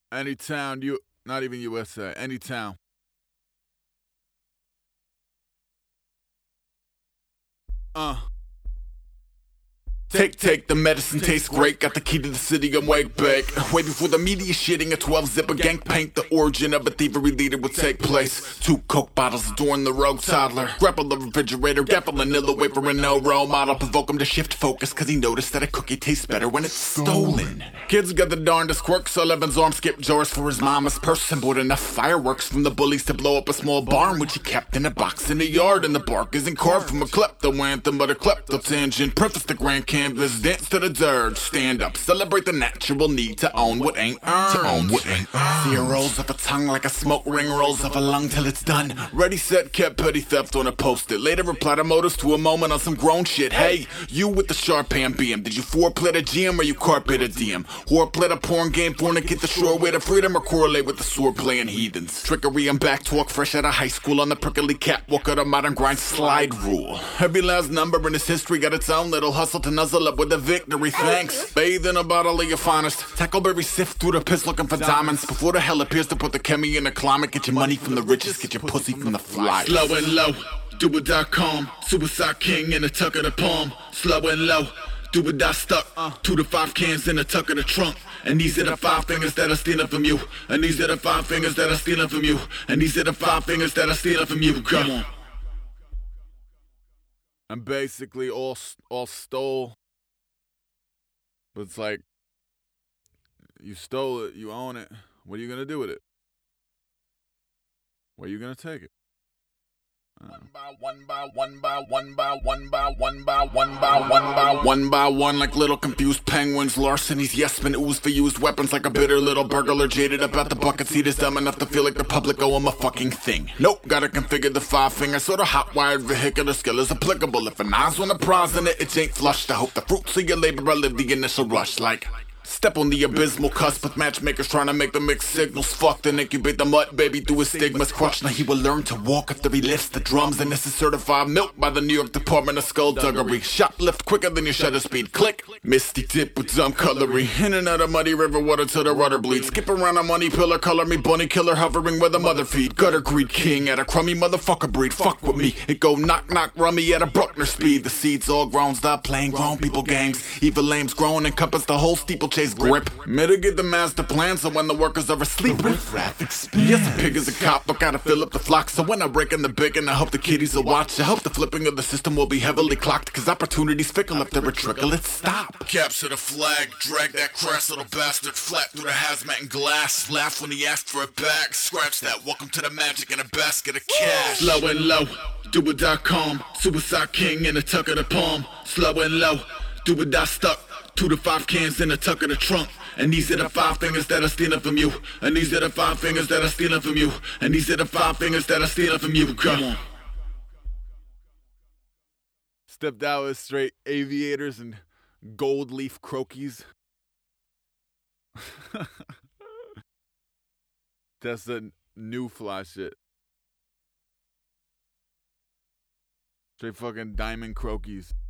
Any town, not even USA, any town. Take, the medicine tastes great. Got the key to the city, I'm way back. Way before the media shitting, a 12 zipper gang paint. The origin of a thievery leader would take place. 2 Coke bottles adorn the rogue toddler. Grapple the refrigerator, gapple vanilla wafer and no role model. Provoke him to shift focus, cause he noticed that a cookie tastes better when it's stolen. Kids got the darndest quirks, so Levin's arm skipped Joris for his mama's purse and bought enough fireworks from the bullies to blow up a small barn, which he kept in a box in the yard. And the bark isn't carved from a klepto anthem, but a klepto tangent. Preface the grand canvas, dance to the dirge, stand up, celebrate the natural need to own what ain't earned. See it rolls off a tongue like a smoke ring rolls off a lung till it's done. Ready, set, kept petty theft on a post-it. Later reply to motives to a moment on some grown shit. Hey, you with the sharp hand beam, did you foreplay the GM or you carpet a DM? Or play the porn game, fornicate the shore way to freedom, or correlate with the sword playing heathens? Trickery and back talk fresh out of high school on the prickly catwalk of the modern grind slide rule. Every last number in this history got its own little hustle to nuzzle up with the victory. Thanks. Bathe in a bottle of your finest. Tackleberry sift through the piss looking for diamonds before the hell appears to put the chemi in the climate. Get your money from the richest, get your pussy from the fly. Slow and low, do-it.com. Suicide king in the tuck of the palm. Slow and low, do-it-dot stuck. 2 to 5 cans in the tuck of the trunk. And these are the 5 fingers that are stealing from you. And these are the 5 fingers that are stealing from you. And these are the 5 fingers that are stealing from you. Come on. I'm basically all stole. But it's like, you stole it, you own it. What are you gonna do with it? Where are you gonna take it? One by one, like little confused penguins. Larcenies, yes men ooze for used weapons like a bitter little burglar jaded about the bucket seat is dumb enough to feel like the public owe him a fucking thing. Nope, gotta configure the 5 finger, sort of hot-wired vehicular skill is applicable. If an eye's on the prize and it ain't flushed, I hope the fruits of your labor outlive the initial rush. Like, step on the abysmal cusp with matchmakers trying to make the mixed signals fucked and incubate the mud baby through his stigmas crushed. Now he will learn to walk after he lifts the drums, and this is certified milk by the New York Department of Skullduggery. Shoplift quicker than your shutter speed. Click. Misty tip with dumb cutlery. In and out of muddy river water till the rudder bleeds. Skip around a money pillar, color me bunny killer hovering where the mother feed. Gutter greed king at a crummy motherfucker breed. Fuck with me. It go knock knock rummy at a Bruckner speed. The seeds all grown, stop playing grown people games. Evil lames grown encompass the whole steeplechase grip. Mitigate the master plan so when the workers are asleep, riff-raff expands. Yes, a pig is a cop, but gotta fill up the flock. So when I break in the bacon, I hope the kiddies will watch. I hope the flipping of the system will be heavily clocked, cause opportunities fickle if they're a trickle, it stop. Capture the flag, drag that crass little bastard flat through the hazmat and glass. Laugh when he asked for it back, scratch that, welcome to the magic in a basket of cash. Slow and low, do-it.com. Suicide king in the tuck of the palm. Slow and low, do-it-dot stuck. 2 to 5 cans in the tuck of the trunk. And these are the 5 fingers that are stealing from you. And these are the 5 fingers that are stealing from you. And these are the 5 fingers that are stealing from you. Come on. Stepped out with straight aviators and gold leaf croquis. That's the new fly shit. Straight fucking diamond croquis.